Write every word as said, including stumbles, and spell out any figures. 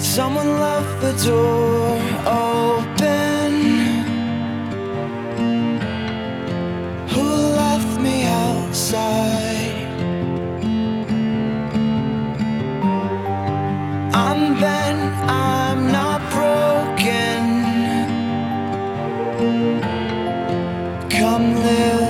Someone left the door open. Who left me outside? I'm bent, I'm not broken. Come live